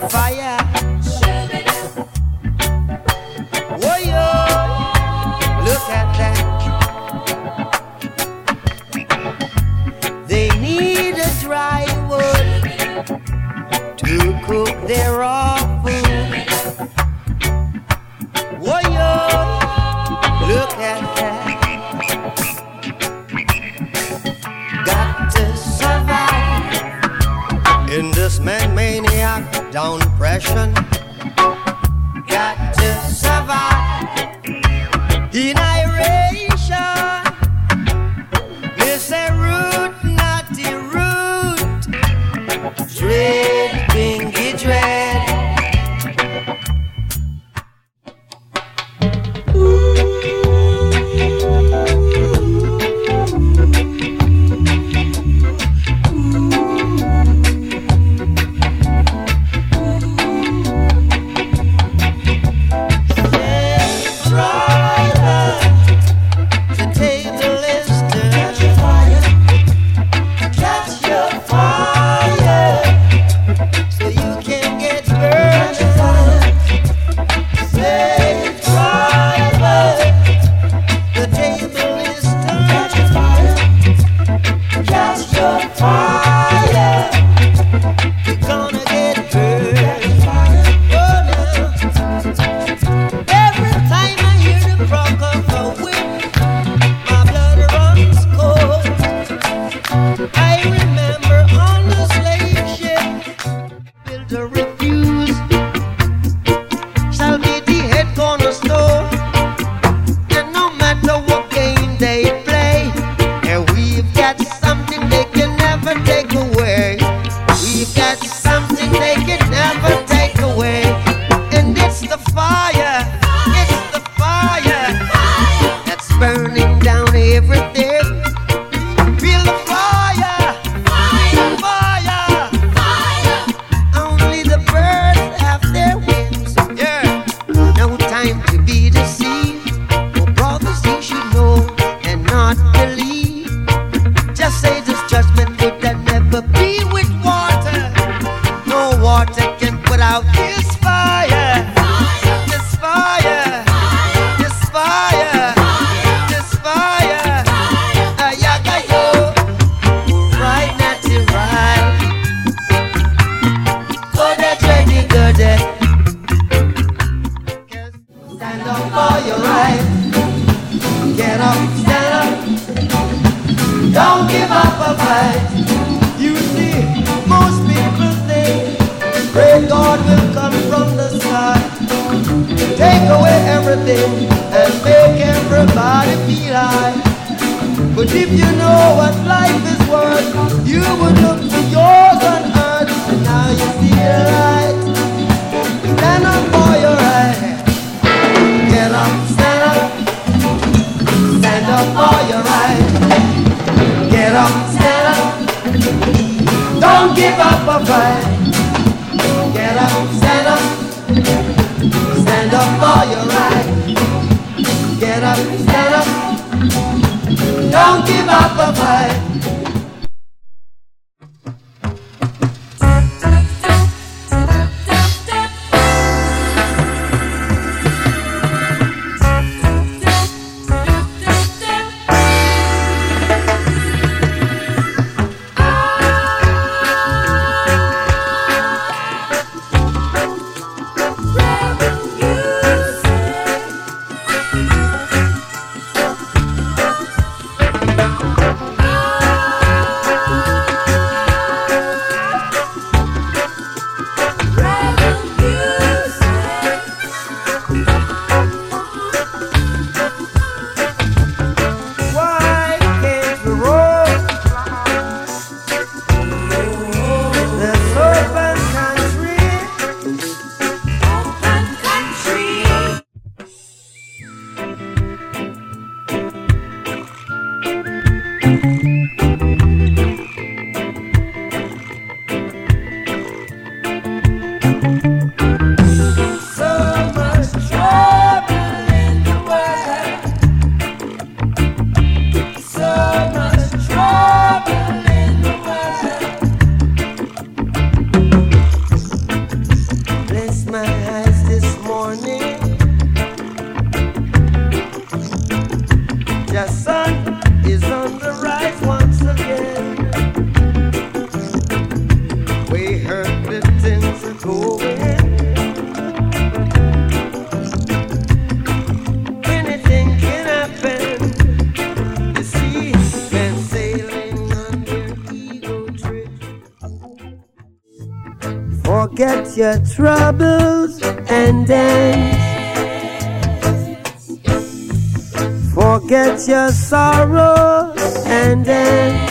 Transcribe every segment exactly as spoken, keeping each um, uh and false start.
fire. Whoa, yo, look at that. They need a dry wood to cook their raw food. Whoa, yo, look at that. Got to survive in this man-maniac down depression. Got to survive in iration. Miss a root, not the root. Dread, bingy dread. the things are going. Anything can happen. You see, when sailing on your ego trip. Forget your troubles and dance. Forget your sorrows and dance.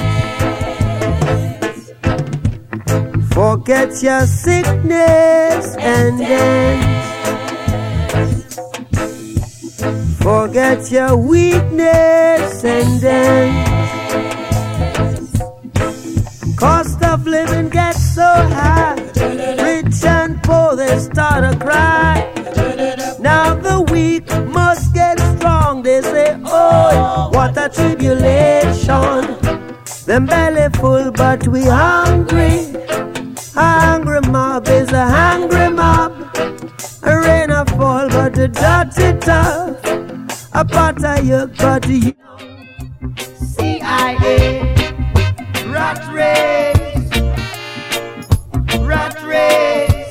Forget your sickness and dance. Forget your weakness and dance. Cost of living gets so high, rich and poor they start to cry. Now the weak must get strong. They say, oh, what a tribulation. Them belly full but we hungry. Hungry mob is a hungry mob. A rain a fall but the dirty tough. A pot of yuck but you. C I A. Rat race. Rat race.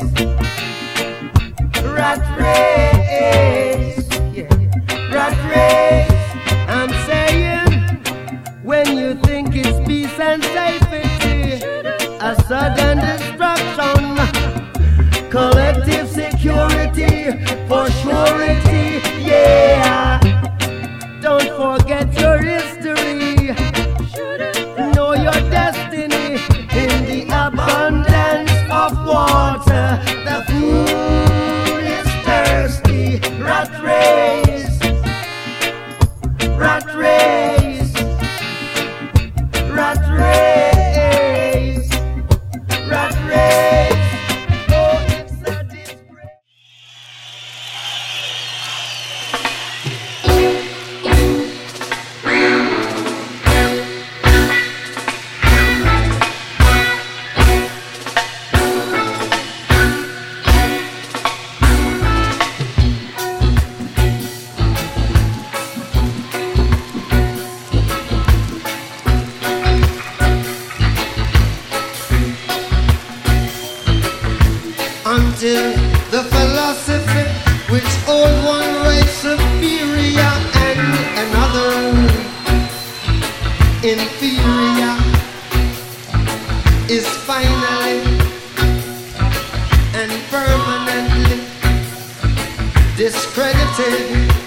Rat race. Yeah. Rat race. I'm saying, when you think it's peace and safety, a sudden destruction, collective security for surety, yeah. Don't forget your history, know your destiny in the abundance of water. The food is thirsty. Rat race, rat race, rat race, rat race. Oh, it's a disgrace. Until the philosophy which hold one race superior and another inferior is finally and permanently discredited.